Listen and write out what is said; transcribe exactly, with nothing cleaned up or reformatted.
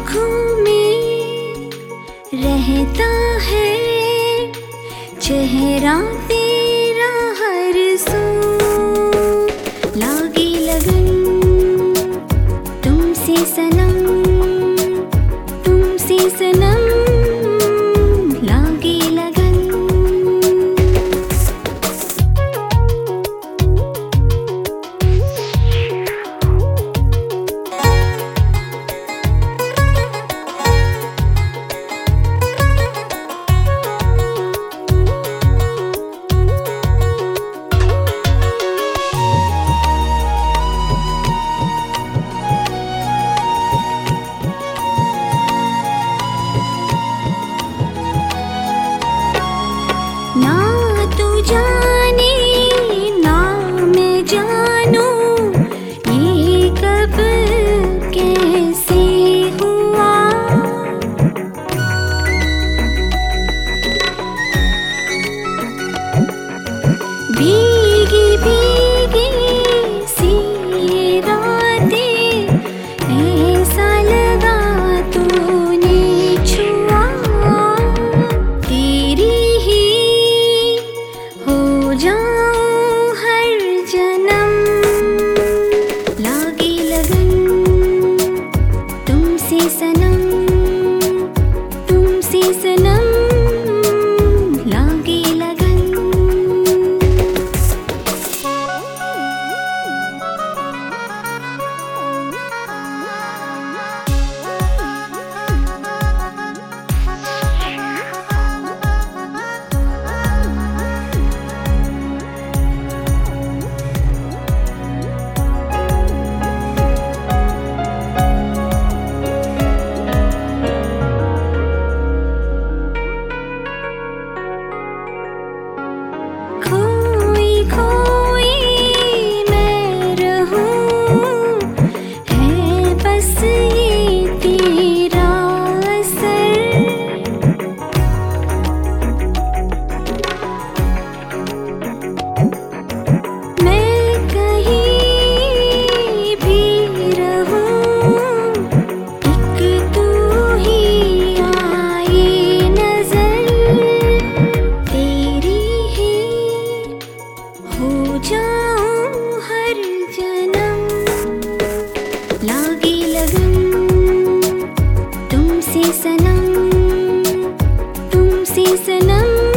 आँखों में रहता है चेहरा तेरा हर सू लागी लगन तुमसे सनम तुमसे सनम लागी लगन। ना तू जाने ना मैं जानूं ये कब कैसे हुआ। भीगी भीगी सी ये रातें ऐसा लगा तूने छुआ। तेरी जाऊं हर जन्म लागी लगन तुमसे सनम तुमसे सनम लागी लगन। लागी लगन तुमसे सनम तुमसे सनम।